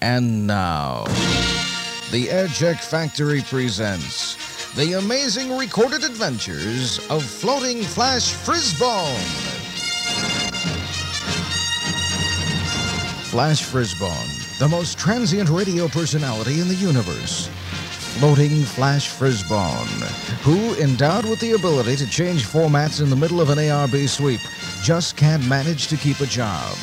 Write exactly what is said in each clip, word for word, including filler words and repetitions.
And now, the Aircheck Factory presents the amazing recorded adventures of Floating Flash Frisbone. Flash Frisbone, the most transient radio personality in the universe. Floating Flash Frisbone, who, endowed with the ability to change formats in the middle of an A R B sweep, just can't manage to keep a job.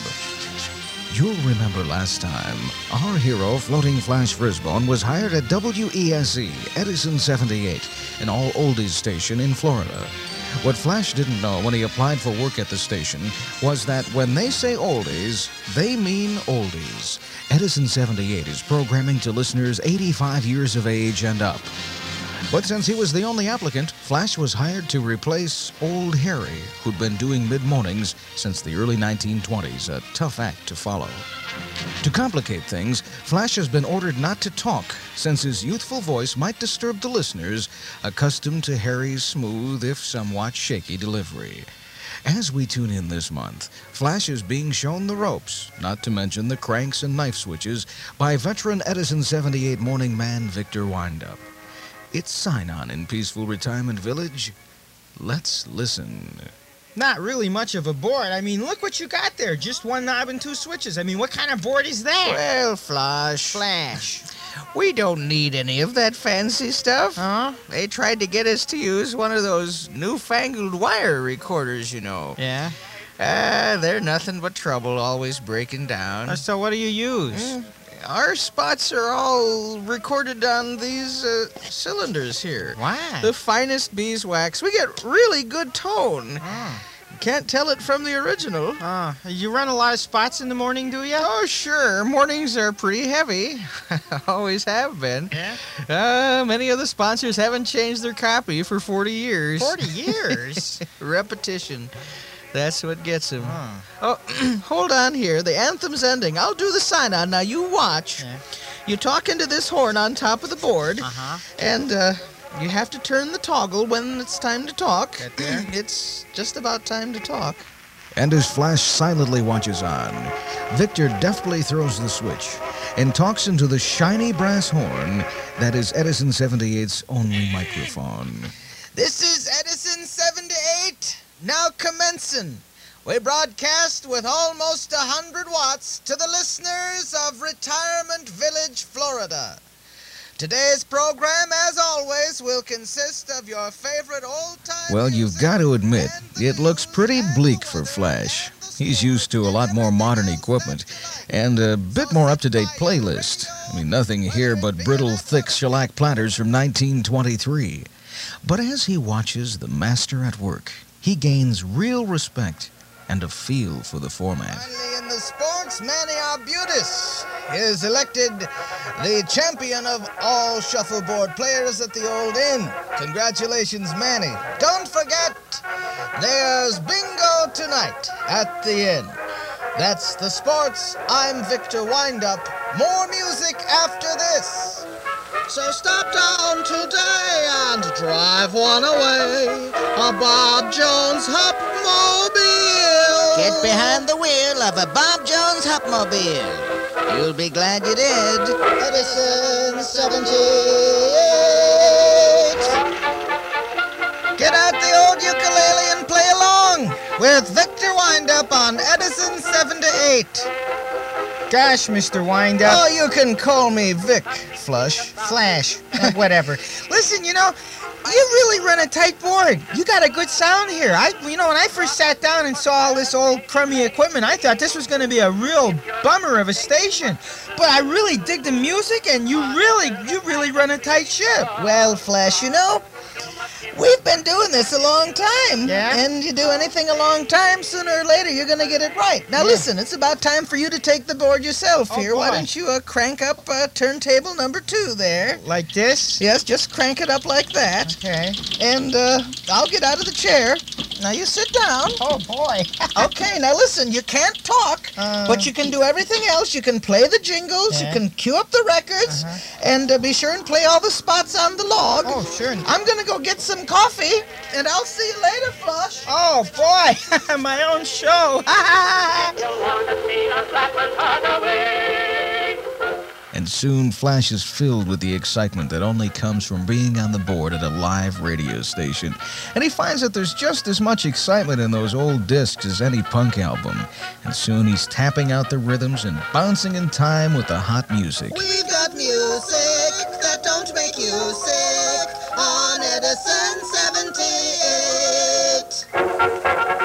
You'll remember last time, our hero, Floating Flash Frisbone, was hired at W E S E, Edison seventy-eight, an all-oldies station in Florida. What Flash didn't know when he applied for work at the station was that when they say oldies, they mean oldies. Edison seventy-eight is programming to listeners eighty-five years of age and up. But since he was the only applicant, Flash was hired to replace Old Harry, who'd been doing mid-mornings since the early nineteen twenties, a tough act to follow. To complicate things, Flash has been ordered not to talk, since his youthful voice might disturb the listeners, accustomed to Harry's smooth, if somewhat shaky, delivery. As we tune in this month, Flash is being shown the ropes, not to mention the cranks and knife switches, by veteran Edison seventy-eight morning man Victor Windup. It's sign-on in Peaceful Retirement Village. Let's listen. Not really much of a board. I mean, look what you got there. Just one knob and two switches. I mean, what kind of board is that? Well, Flash. Flash. We don't need any of that fancy stuff. Huh? They tried to get us to use one of those newfangled wire recorders, you know. Yeah? Ah, they're nothing but trouble, always breaking down. Uh, so what do you use? Mm, Our spots are all recorded on these uh, cylinders here. Why? The finest beeswax. We get really good tone. Oh. Can't tell it from the original. Oh, you run a lot of spots in the morning, do you? Oh, sure. Mornings are pretty heavy. Always have been. Yeah? Uh, many of the sponsors haven't changed their copy for forty years. Forty years? Repetition. That's what gets him. Oh. Oh, hold on here. The anthem's ending. I'll do the sign-on. Now, you watch. Yeah. You talk into this horn on top of the board, Uh-huh. and uh, you have to turn the toggle when it's time to talk. Right there. It's just about time to talk. And as Flash silently watches on, Victor deftly throws the switch and talks into the shiny brass horn that is Edison seventy-eight's only microphone. This is Edison seventy-eight. Now commencing. We broadcast with almost one hundred watts to the listeners of Retirement Village, Florida. Today's program, as always, will consist of your favorite old-time Well, you've music got to admit, and the it looks news pretty and bleak the for weather Flash. and the He's used to a lot more modern equipment and a bit more up-to-date playlist. I mean, nothing here but brittle, thick shellac platters from nineteen twenty-three. But as he watches the master at work, he gains real respect and a feel for the format. Finally, in the sports, Manny Arbutus is elected the champion of all shuffleboard players at the Old Inn. Congratulations, Manny. Don't forget, there's bingo tonight at the Inn. That's the sports. I'm Victor Windup. More music after this. So stop down today and drive one away. A Bob Jones Hupmobile. Get behind the wheel of a Bob Jones Hupmobile. You'll be glad you did. Edison seventy-eight. Get out the old ukulele and play along with Victor Windup on Edison seventy-eight. Gosh, Mister Windup. Oh, you can call me Vic, Flush. Flash. Uh, whatever. Listen, you know, you really run a tight board. You got a good sound here. I, you know, when I first sat down and saw all this old crummy equipment, I thought this was going to be a real bummer of a station. But I really dig the music, and you really, you really run a tight ship. Well, Flash, you know, we've been doing this a long time. Yeah? And you do anything a long time, sooner or later you're going to get it right. Now Yeah. listen, it's about time for you to take the board yourself Oh, here. Why boy. don't you uh, crank up uh, turntable number two there? Like this? Yes, just crank it up like that. Okay. And uh, I'll get out of the chair. Now you sit down. Oh, boy. Okay, now listen, you can't talk, Uh. but you can do everything else. You can play the jingles, Yeah. you can cue up the records, Uh-huh. and uh, be sure and play all the spots on the log. Oh, sure. I'm gonna go get some coffee, and I'll see you later, Flush. Oh, boy. My own show. You want to see a flatland hard away. And soon Flash is filled with the excitement that only comes from being on the board at a live radio station. And he finds that there's just as much excitement in those old discs as any punk album. And soon he's tapping out the rhythms and bouncing in time with the hot music. We've got music that don't make you sick on Edison seventy-eight.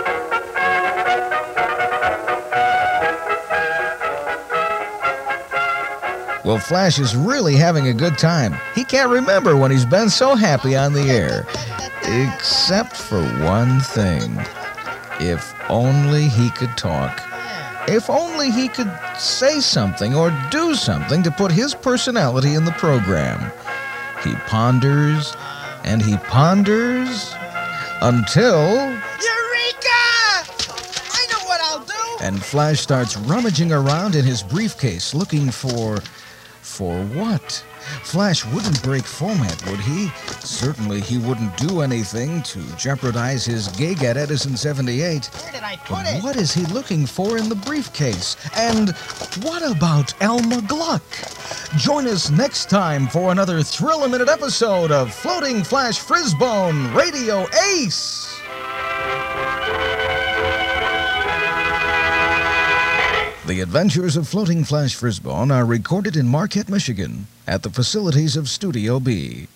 Well, Flash is really having a good time. He can't remember when he's been so happy on the air. Except for one thing. If only he could talk. If only he could say something or do something to put his personality in the program. He ponders and he ponders until... Eureka! I know what I'll do! And Flash starts rummaging around in his briefcase looking for... For what? Flash wouldn't break format, would he? Certainly he wouldn't do anything to jeopardize his gig at Edison seventy-eight. Where did I put But it? what is he looking for in the briefcase? And what about Elma Gluck? Join us next time for another thrill-a-minute episode of Floating Flash Frisbone Radio Ace. The Adventures of Floating Flash Frisbone are recorded in Marquette, Michigan, at the facilities of Studio B.